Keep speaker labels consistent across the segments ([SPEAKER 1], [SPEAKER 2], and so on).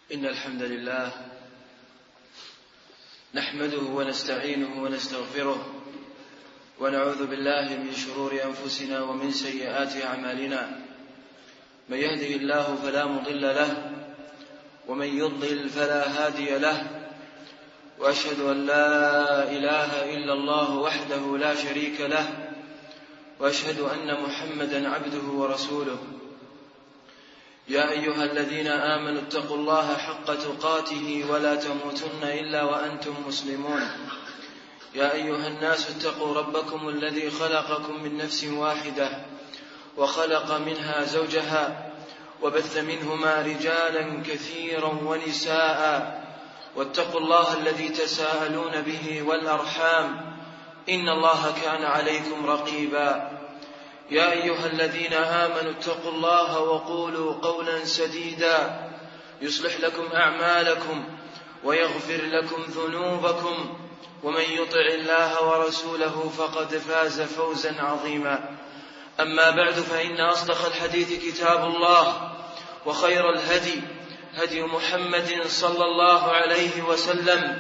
[SPEAKER 1] إن الحمد لله نحمده ونستعينه ونستغفره ونعوذ بالله من شرور أنفسنا ومن سيئات أعمالنا. من يهده الله فلا مضل له ومن يضلل فلا هادي له، وأشهد أن لا إله إلا الله وحده لا شريك له، وأشهد أن محمدا عبده ورسوله. يا أيها الذين آمنوا اتقوا الله حق تقاته ولا تموتن إلا وأنتم مسلمون. يا أيها الناس اتقوا ربكم الذي خلقكم من نفس واحدة وخلق منها زوجها وبث منهما رجالا كثيرا ونساء، واتقوا الله الذي تساءلون به والأرحام إن الله كان عليكم رقيبا. يا أيها الذين آمنوا اتقوا الله وقولوا قولا سديدا يصلح لكم أعمالكم ويغفر لكم ذنوبكم، ومن يطع الله ورسوله فقد فاز فوزا عظيما. أما بعد، فإن أصدق الحديث كتاب الله، وخير الهدي هدي محمد صلى الله عليه وسلم،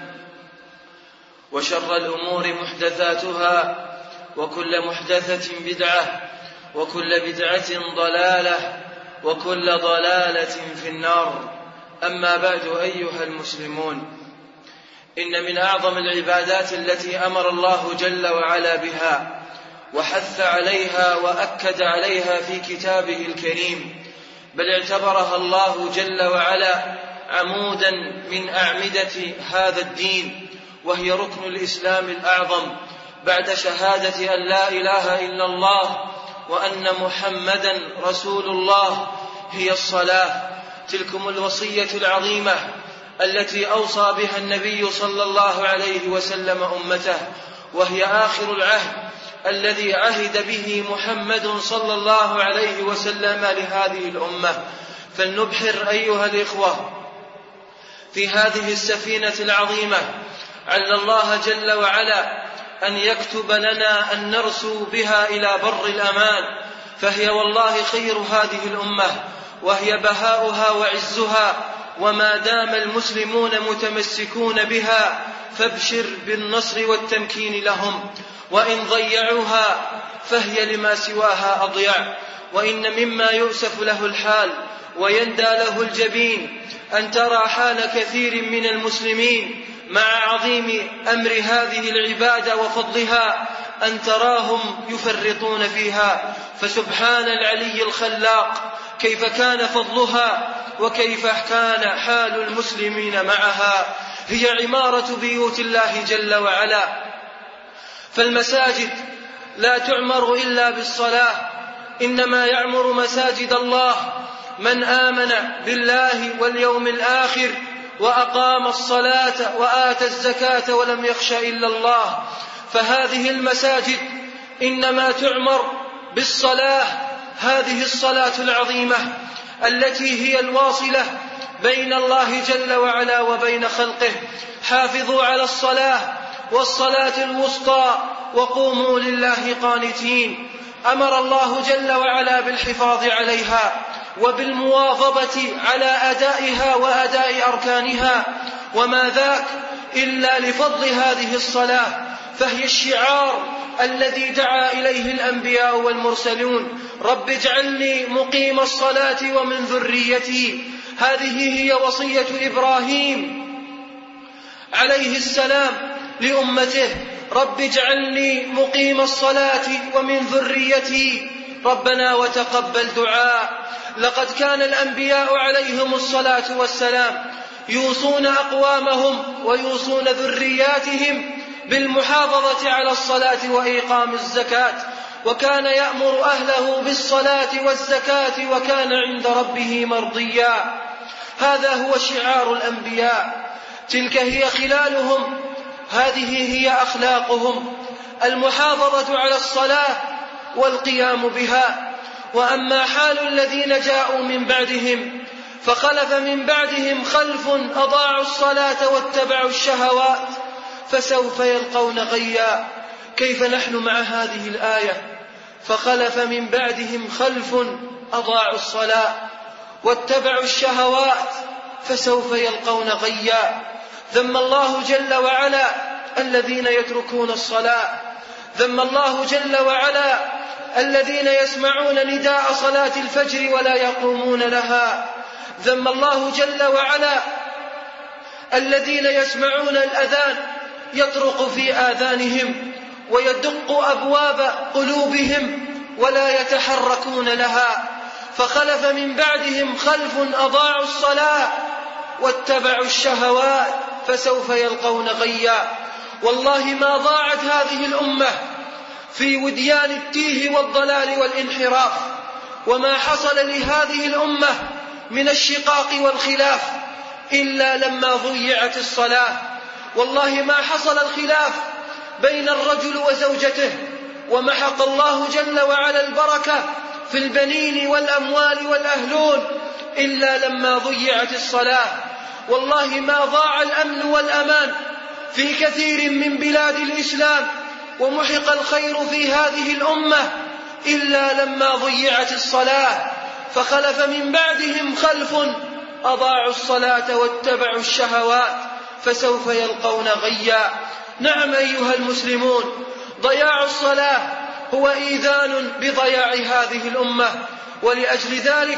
[SPEAKER 1] وشر الأمور محدثاتها، وكل محدثة بدعة، وكل بدعة ضلالة، وكل ضلالة في النار. أما بعد، أيها المسلمون، إن من أعظم العبادات التي أمر الله جل وعلا بها وحث عليها وأكد عليها في كتابه الكريم، بل اعتبرها الله جل وعلا عمودا من أعمدة هذا الدين، وهي ركن الإسلام الأعظم بعد شهادة أن لا إله إلا الله وأن محمدا رسول الله، هي الصلاة. تلكم الوصية العظيمة التي أوصى بها النبي صلى الله عليه وسلم أمته، وهي آخر العهد الذي عهد به محمد صلى الله عليه وسلم لهذه الأمة. فلنبحر أيها الإخوة في هذه السفينة العظيمة، عل الله جل وعلا أن يكتب لنا أن نرسو بها إلى بر الأمان، فهي والله خير هذه الأمة، وهي بهاؤها وعزها، وما دام المسلمون متمسكون بها فابشر بالنصر والتمكين لهم، وإن ضيعوها فهي لما سواها أضيع. وإن مما يؤسف له الحال ويندى له الجبين أن ترى حال كثير من المسلمين مع عظيم أمر هذه العبادة وفضلها، أن تراهم يفرطون فيها. فسبحان العلي الخلاق كيف كان فضلها وكيف كان حال المسلمين معها. هي عمارة بيوت الله جل وعلا، فالمساجد لا تعمر إلا بالصلاة، إنما يعمر مساجد الله من آمن بالله واليوم الآخر وأقام الصلاة وآتى الزكاة ولم يخش إلا الله. فهذه المساجد إنما تعمر بالصلاة، هذه الصلاة العظيمة التي هي الواصلة بين الله جل وعلا وبين خلقه. حافظوا على الصلاة والصلاة الوسطى وقوموا لله قانتين. أمر الله جل وعلا بالحفاظ عليها وبالمواظبة على أدائها وأداء أركانها، وما ذاك إلا لفضل هذه الصلاة، فهي الشعار الذي دعا إليه الأنبياء والمرسلون: رب اجعلني مقيم الصلاة ومن ذريتي. هذه هي وصية إبراهيم عليه السلام لأمته: رب اجعلني مقيم الصلاة ومن ذريتي ربنا وتقبل دعاء. لقد كان الأنبياء عليهم الصلاة والسلام يوصون أقوامهم ويوصون ذرياتهم بالمحافظة على الصلاة وإقام الزكاة، وكان يأمر أهله بالصلاة والزكاة وكان عند ربه مرضيا. هذا هو شعار الأنبياء، تلك هي خلالهم، هذه هي أخلاقهم، المحافظة على الصلاة والقيام بها. وأما حال الذين جاءوا من بعدهم فخلف من بعدهم خلف أضاعوا الصلاة واتبعوا الشهوات فسوف يلقون غيا. كيف نحن مع هذه الآية؟ فخلف من بعدهم خلف أضاعوا الصلاة واتبعوا الشهوات فسوف يلقون غيا. ذم الله جل وعلا الذين يتركون الصلاة، ذم الله جل وعلا الذين يسمعون نداء صلاة الفجر ولا يقومون لها. ذم الله جل وعلا الذين يسمعون الأذان يطرق في آذانهم ويدق أبواب قلوبهم ولا يتحركون لها. فخلف من بعدهم خلف أضاعوا الصلاة واتبعوا الشهوات فسوف يلقون غيا. والله ما ضاعت هذه الأمة في وديان التيه والضلال والانحراف، وما حصل لهذه الأمة من الشقاق والخلاف إلا لما ضيعت الصلاة. والله ما حصل الخلاف بين الرجل وزوجته ومحق الله جل وعلا البركة في البنين والأموال والأهلون إلا لما ضيعت الصلاة. والله ما ضاع الأمن والأمان في كثير من بلاد الإسلام ومحق الخير في هذه الأمة إلا لما ضيعت الصلاة. فخلف من بعدهم خلف أضاعوا الصلاة واتبعوا الشهوات فسوف يلقون غيا. نعم أيها المسلمون، ضياع الصلاة هو إيذان بضياع هذه الأمة، ولأجل ذلك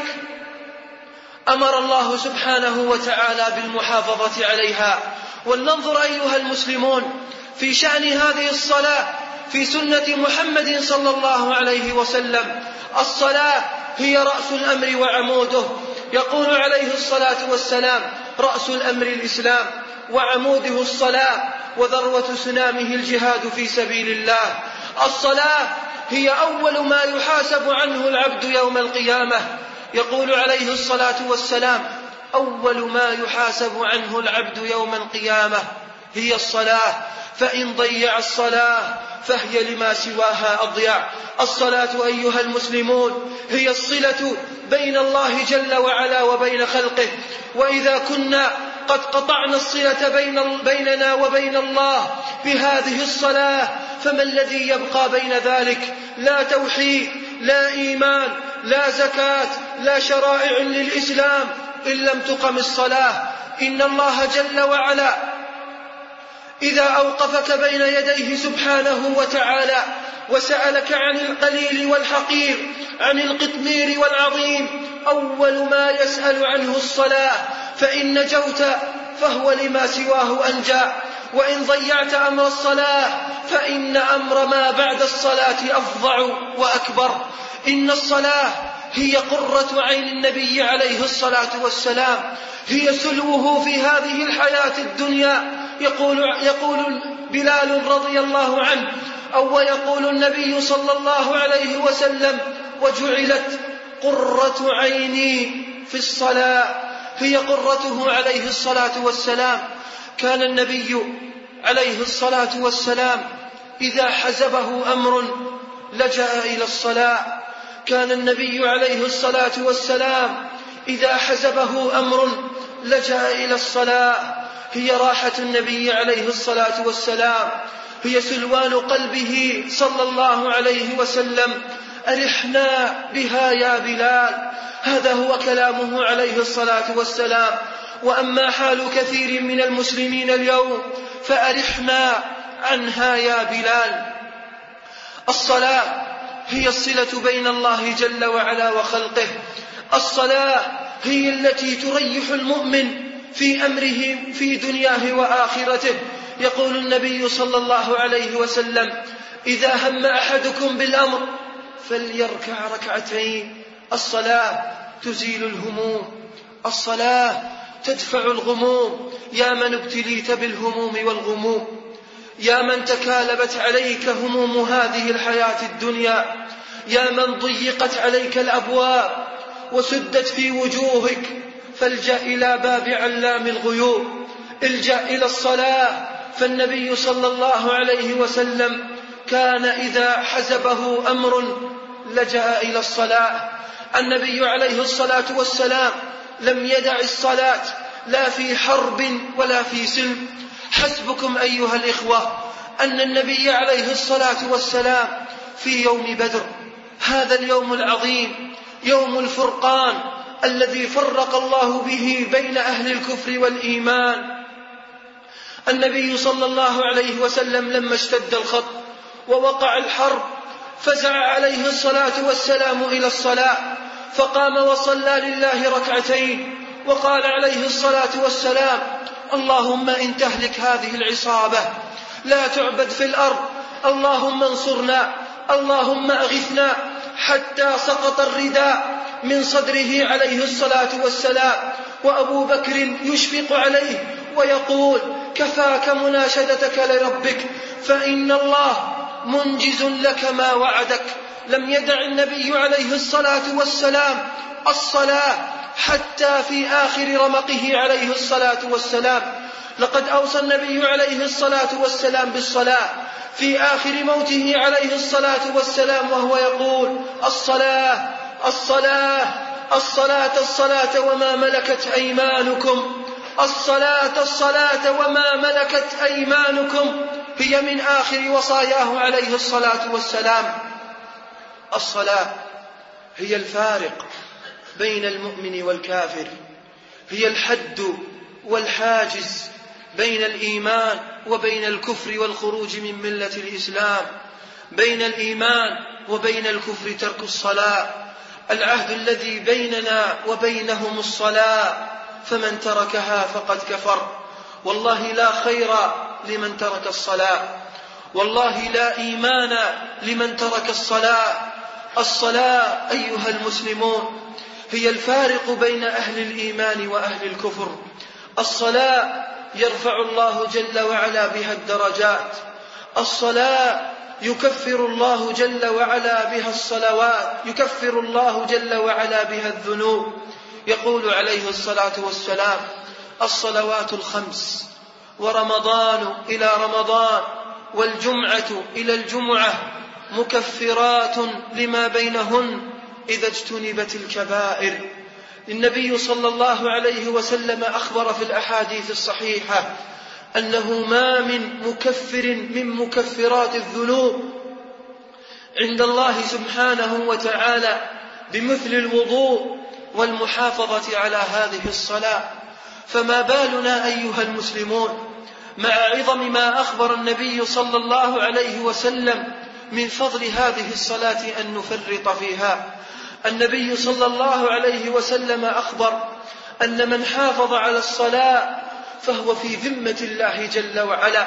[SPEAKER 1] أمر الله سبحانه وتعالى بالمحافظة عليها. ولننظر أيها المسلمون في شأن هذه الصلاة في سنة محمد صلى الله عليه وسلم. الصلاة هي رأس الأمر وعموده. يقول عليه الصلاة والسلام: رأس الأمر الإسلام وعموده الصلاة وذروة سنامه الجهاد في سبيل الله. الصلاة هي أول ما يحاسب عنه العبد يوم القيامة. يقول عليه الصلاة والسلام: أول ما يحاسب عنه العبد يوم القيامة هي الصلاة، فإن ضيع الصلاة فهي لما سواها أضيع. الصلاة أيها المسلمون هي الصلة بين الله جل وعلا وبين خلقه، وإذا كنا قد قطعنا الصلة بيننا وبين الله بهذه الصلاة فما الذي يبقى بين ذلك؟ لا توحيد، لا إيمان، لا زكاة، لا شرائع للإسلام إن لم تقم الصلاة. إن الله جل وعلا إذا أوقفك بين يديه سبحانه وتعالى وسألك عن القليل والحقير، عن القطمير والعظيم، أول ما يسأل عنه الصلاة، فإن نجوت فهو لما سواه أنجى، وإن ضيعت أمر الصلاة فإن أمر ما بعد الصلاة أفظع وأكبر. إن الصلاة هي قرة عين النبي عليه الصلاة والسلام، هي سلوه في هذه الحياة الدنيا. يقول بلال رضي الله عنه أو يقول النبي صلى الله عليه وسلم: وجعلت قرة عيني في الصلاة. هي قرته عليه الصلاة والسلام. كان النبي عليه الصلاة والسلام إذا حزبه أمر لجأ إلى الصلاة. كان النبي عليه الصلاة والسلام إذا حزبه أمر لجأ إلى الصلاة. هي راحة النبي عليه الصلاة والسلام، هي سلوان قلبه صلى الله عليه وسلم. أرحنا بها يا بلال. هذا هو كلامه عليه الصلاة والسلام. وأما حال كثير من المسلمين اليوم فأرحنا عنها يا بلال. الصلاة هي الصلة بين الله جل وعلا وخلقه. الصلاة هي التي تريح المؤمن في أمره في دنياه وآخرته. يقول النبي صلى الله عليه وسلم: إذا هم أحدكم بالأمر فليركع ركعتين. الصلاة تزيل الهموم، الصلاة تدفع الغموم. يا من ابتليت بالهموم والغموم، يا من تكالبت عليك هموم هذه الحياة الدنيا، يا من ضيقت عليك الأبواب وسدت في وجوهك، فالجأ إلى باب علام الغيوب، الجأ إلى الصلاة. فالنبي صلى الله عليه وسلم كان إذا حزبه أمر لجأ إلى الصلاة. النبي عليه الصلاة والسلام لم يدع الصلاة لا في حرب ولا في سلم. حسبكم أيها الإخوة أن النبي عليه الصلاة والسلام في يوم بدر، هذا اليوم العظيم، يوم الفرقان،
[SPEAKER 2] الذي فرق الله به بين أهل الكفر والإيمان. النبي صلى الله عليه وسلم لما اشتد الخط ووقع الحرب فزع عليه الصلاة والسلام إلى الصلاة، فقام وصلى لله ركعتين، وقال عليه الصلاة والسلام: اللهم إن تهلك هذه العصابة لا تعبد في الأرض، اللهم انصرنا، اللهم أغثنا، حتى سقط الرداء من صدره عليه الصلاة والسلام، وأبو بكر يشفق عليه ويقول: كفاك مناشدتك لربك فإن الله منجز لك ما وعدك. لم يدع النبي عليه الصلاة والسلام الصلاة حتى في آخر رمقه عليه الصلاة والسلام. لقد أوصى النبي عليه الصلاة والسلام بالصلاة في آخر موته عليه الصلاة والسلام وهو يقول: الصلاة الصلاة الصلاة الصلاة وما ملكت أيمانكم، الصلاة الصلاة وما ملكت أيمانكم، هي من آخر وصاياه عليه الصلاة والسلام. الصلاة هي الفارق بين المؤمن والكافر، هي الحد والحاجز بين الإيمان وبين الكفر والخروج من ملة الإسلام، بين الإيمان وبين الكفر ترك الصلاة. العهد الذي بيننا وبينهم الصلاة، فمن تركها فقد كفر. والله لا خير لمن ترك الصلاة، والله لا إيمان لمن ترك الصلاة. الصلاة أيها المسلمون هي الفارق بين أهل الإيمان وأهل الكفر. الصلاة يرفع الله جل وعلا بها الدرجات، الصلاة يكفر الله جل وعلا بها الصلوات، يكفر الله جل وعلا بها الذنوب. يقول عليه الصلاة والسلام: الصلوات الخمس، ورمضان إلى رمضان، والجمعة إلى الجمعة، مكفرات لما بينهن إذا اجتنبت الكبائر. النبي صلى الله عليه وسلم أخبر في الأحاديث الصحيحة أنه ما من مكفر من مكفرات الذنوب عند الله سبحانه وتعالى بمثل الوضوء والمحافظة على هذه الصلاة. فما بالنا أيها المسلمون مع عظم ما أخبر النبي صلى الله عليه وسلم من فضل هذه الصلاة أن نفرط فيها. النبي صلى الله عليه وسلم أخبر أن من حافظ على الصلاة فهو في ذمة الله جل وعلا.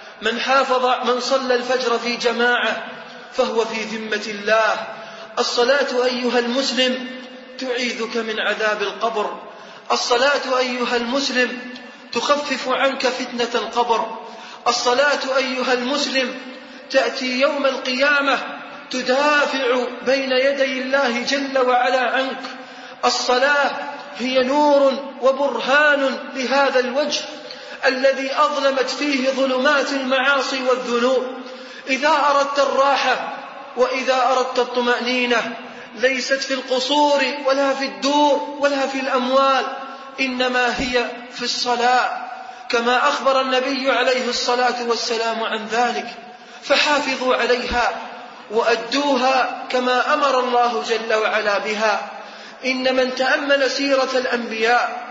[SPEAKER 2] من صلى الفجر في جماعة فهو في ذمة الله. الصلاة أيها المسلم تعيذك من عذاب القبر، الصلاة أيها المسلم تخفف عنك فتنة القبر، الصلاة أيها المسلم تأتي يوم القيامة تدافع بين يدي الله جل وعلا عنك. الصلاة هي نور وبرهان لهذا الوجه الذي أظلمت فيه ظلمات المعاصي والذنوب. إذا أردت الراحة وإذا أردت الطمأنينة ليست في القصور ولا في الدور ولا في الأموال، إنما هي في الصلاة، كما أخبر النبي عليه الصلاة والسلام عن ذلك. فحافظوا عليها وأدوها كما أمر الله جل وعلا بها. إن من تأمل سيرة الأنبياء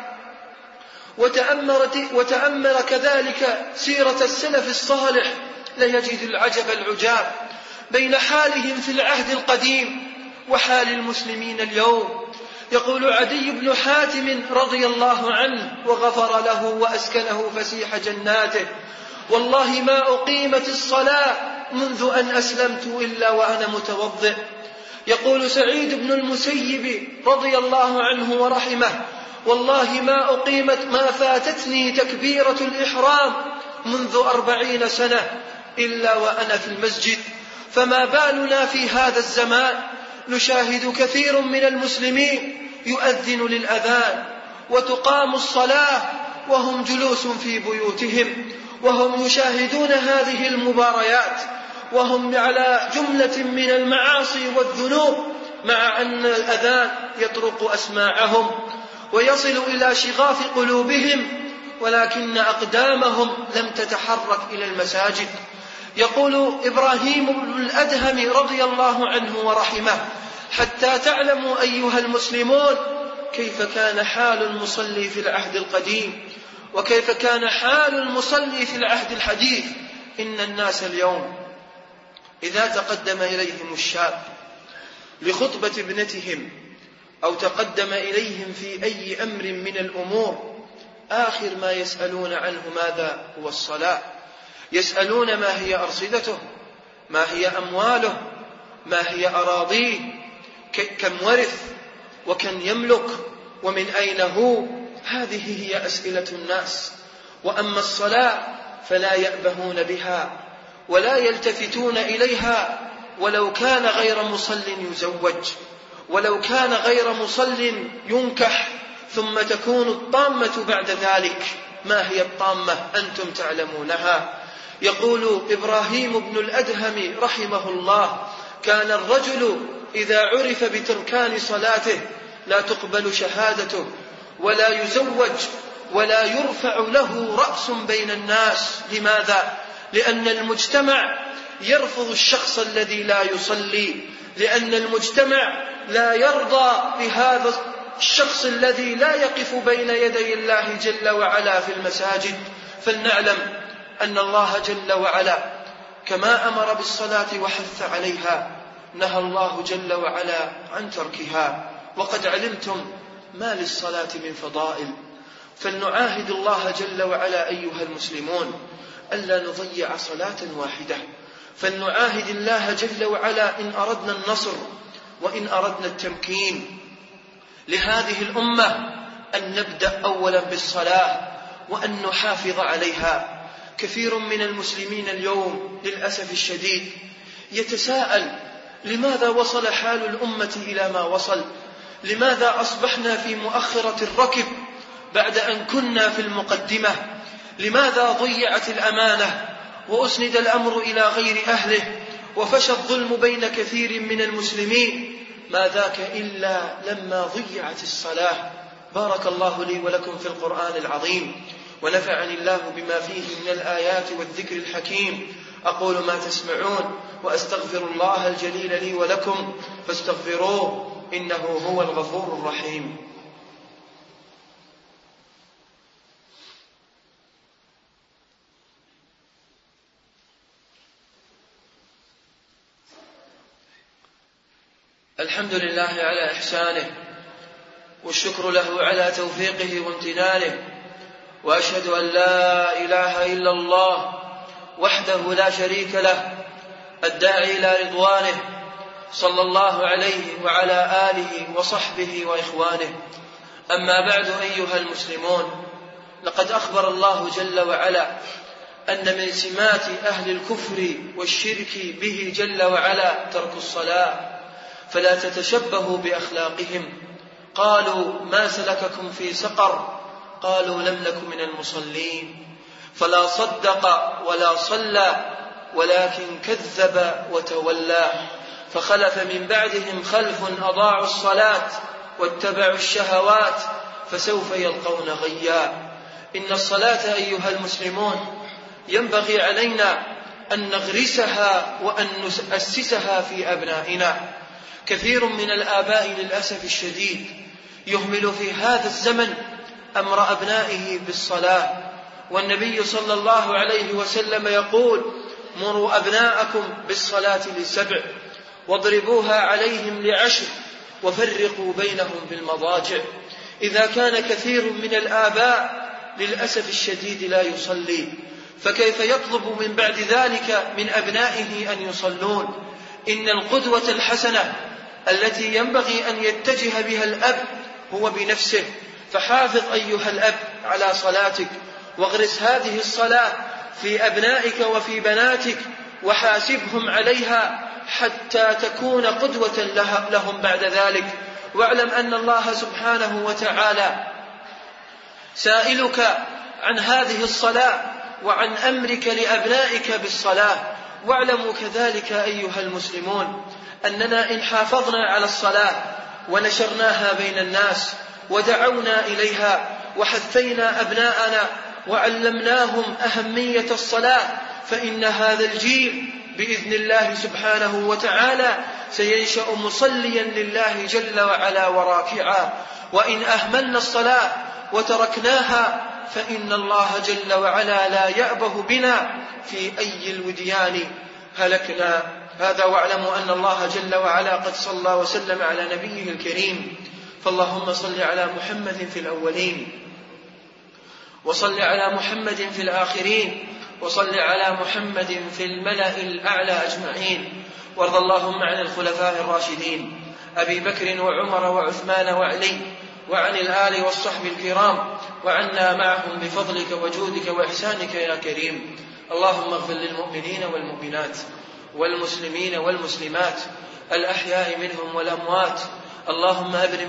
[SPEAKER 2] وتأمل كذلك سيرة السلف الصالح ليجد العجب العجاب بين حالهم في العهد القديم وحال المسلمين اليوم. يقول عدي بن حاتم رضي الله عنه وغفر له وأسكنه فسيح جناته: والله ما أقيمت الصلاة منذ أن أسلمت إلا وأنا متوضئ. يقول سعيد بن المسيب رضي الله عنه ورحمه: والله ما فاتتني تكبيرة الإحرام منذ 40 سنة إلا وأنا في المسجد. فما بالنا في هذا الزمان نشاهد كثير من المسلمين يؤذن للأذان وتقام الصلاة وهم جلوس في بيوتهم، وهم يشاهدون هذه المباريات، وهم على جملة من المعاصي والذنوب، مع أن الأذان يطرق أسماعهم ويصل إلى شغاف قلوبهم، ولكن أقدامهم لم تتحرك إلى المساجد. يقول إبراهيم بن الأدهم رضي الله عنه ورحمه: حتى تعلموا أيها المسلمون كيف كان حال المصلي في العهد القديم وكيف كان حال المصلي في العهد الحديث. إن الناس اليوم إذا تقدم إليهم الشاب لخطبة ابنتهم أو تقدم إليهم في أي أمر من الأمور، آخر ما يسألون عنه ماذا؟ هو الصلاة. يسألون ما هي أرصدته، ما هي أمواله، ما هي أراضيه، كم ورث وكم يملك ومن أين هو. هذه هي أسئلة الناس. وأما الصلاة فلا يأبهون بها ولا يلتفتون إليها. ولو كان غير مصل يزوج، ولو كان غير مصل ينكح، ثم تكون الطامة بعد ذلك. ما هي الطامة؟ أنتم تعلمونها. يقول إبراهيم بن الأدهم رحمه الله: كان الرجل إذا عرف بتركان صلاته لا تقبل شهادته ولا يزوج ولا يرفع له رأس بين الناس. لماذا؟ لأن المجتمع يرفض الشخص الذي لا يصلي، لأن المجتمع لا يرضى بهذا الشخص الذي لا يقف بين يدي الله جل وعلا في المساجد. فلنعلم أن الله جل وعلا كما أمر بالصلاة وحث عليها، نهى الله جل وعلا عن تركها. وقد علمتم ما للصلاة من فضائل، فلنعاهد الله جل وعلا أيها المسلمون ألا نضيع صلاة واحدة. فلنعاهد الله جل وعلا إن أردنا النصر وإن أردنا التمكين لهذه الأمة أن نبدأ أولا بالصلاة وأن نحافظ عليها. كثير من المسلمين اليوم للأسف الشديد يتساءل: لماذا وصل حال الأمة إلى ما وصل؟ لماذا أصبحنا في مؤخرة الركب بعد أن كنا في المقدمة؟ لماذا ضيعت الأمانة وأسند الأمر إلى غير أهله وفشى الظلم بين كثير من المسلمين؟ ما ذاك إلا لما ضيعت الصلاة. بارك الله لي ولكم في القرآن العظيم، ونفعني الله بما فيه من الآيات والذكر الحكيم. أقول ما تسمعون وأستغفر الله الجليل لي ولكم فاستغفروه إنه هو الغفور الرحيم. الحمد لله على إحسانه، والشكر له على توفيقه وامتنانه، وأشهد أن لا إله إلا الله وحده لا شريك له الداعي إلى رضوانه، صلى الله عليه وعلى آله وصحبه وإخوانه. أما بعد أيها المسلمون، لقد أخبر الله جل وعلا أن من سمات أهل الكفر والشرك به جل وعلا ترك الصلاة، فلا تتشبهوا بأخلاقهم. قالوا: ما سلككم في سقر؟ قالوا: لم نك من المصلين. فلا صدق ولا صلى ولكن كذب وتولى. فخلف من بعدهم خلف أضاعوا الصلاة واتبعوا الشهوات فسوف يلقون غيا. إن الصلاة أيها المسلمون ينبغي علينا أن نغرسها وأن نؤسسها في أبنائنا. كثير من الآباء للأسف الشديد يهمل في هذا الزمن أمر أبنائه بالصلاة، والنبي صلى الله عليه وسلم يقول: مروا أبناءكم بالصلاة ل7 واضربوها عليهم ل10 وفرقوا بينهم بالمضاجع. إذا كان كثير من الآباء للأسف الشديد لا يصلي، فكيف يطلب من بعد ذلك من أبنائه أن يصلون؟ إن القدوة الحسنة التي ينبغي أن يتجه بها الأب هو بنفسه. فحافظ أيها الأب على صلاتك، واغرس هذه الصلاة في أبنائك وفي بناتك، وحاسبهم عليها حتى تكون قدوة لهم بعد ذلك. واعلم أن الله سبحانه وتعالى سائلك عن هذه الصلاة وعن أمرك لأبنائك بالصلاة. واعلموا كذلك أيها المسلمون أننا إن حافظنا على الصلاة ونشرناها بين الناس ودعونا إليها وحثينا أبناءنا وعلمناهم أهمية الصلاة، فإن هذا الجيل بإذن الله سبحانه وتعالى سينشأ مصليا لله جل وعلا وراكعا. وإن أهملنا الصلاة وتركناها فإن الله جل وعلا لا يأبه بنا في أي الوديان هلكنا. هذا واعلموا أن الله جل وعلا قد صلى وسلم على نبيه الكريم. فاللهم صل على محمد في الأولين، وصل على محمد في الآخرين، وصل على محمد في الملأ الأعلى أجمعين. وارض اللهم عن الخلفاء الراشدين أبي بكر وعمر وعثمان وعلي، وعن الآل والصحب الكرام، وعنا معهم بفضلك وجودك وإحسانك يا كريم. اللهم اغفر للمؤمنين والمؤمنات والمسلمين والمسلمات الأحياء منهم والأموات. اللهم أبرم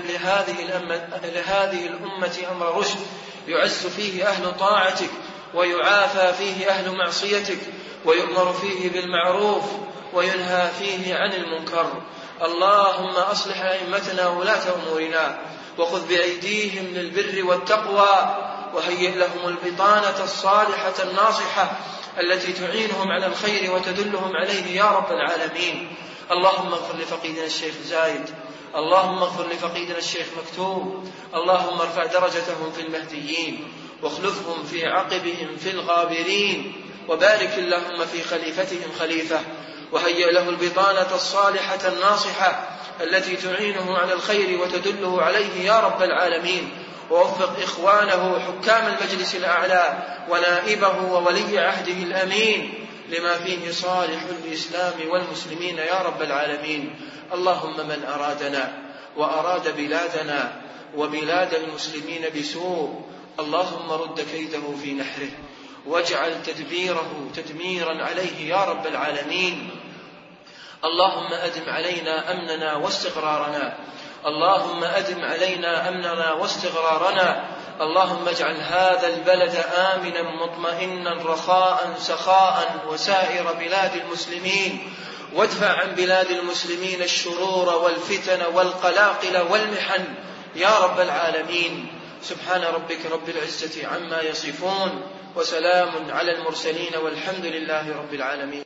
[SPEAKER 2] لهذه الأمة أمر رشد يعز فيه أهل طاعتك، ويعافى فيه أهل معصيتك، ويؤمر فيه بالمعروف وينهى فيه عن المنكر. اللهم أصلح أئمتنا وولاة أمورنا، وخذ بأيديهم للبر والتقوى، وهيئ لهم البطانة الصالحة الناصحة التي تعينهم على الخير وتدلهم عليه يا رب العالمين. اللهم اغفر لفقيدنا الشيخ زايد، اللهم اغفر لفقيدنا الشيخ مكتوم، اللهم ارفع درجتهم في المهديين، واخلفهم في عقبهم في الغابرين، وبارك اللهم في خليفتهم خليفة، وهيئ له البطانة الصالحة الناصحة التي تعينه على الخير وتدله عليه يا رب العالمين. ووفق إخوانه حكام المجلس الأعلى ونائبه وولي عهده الأمين لما فيه صالح الإسلام والمسلمين يا رب العالمين. اللهم من أرادنا وأراد بلادنا وبلاد المسلمين بسوء اللهم رد كيده في نحره، واجعل تدبيره تدميرا عليه يا رب العالمين. اللهم أدم علينا أمننا واستقرارنا، اللهم أدم علينا أمننا واستقرارنا. اللهم اجعل هذا البلد آمنا مطمئنا رخاء سخاء وسائر بلاد المسلمين، وادفع عن بلاد المسلمين الشرور والفتن والقلاقل والمحن يا رب العالمين. سبحان ربك رب العزة عما يصفون، وسلام على المرسلين، والحمد لله رب العالمين.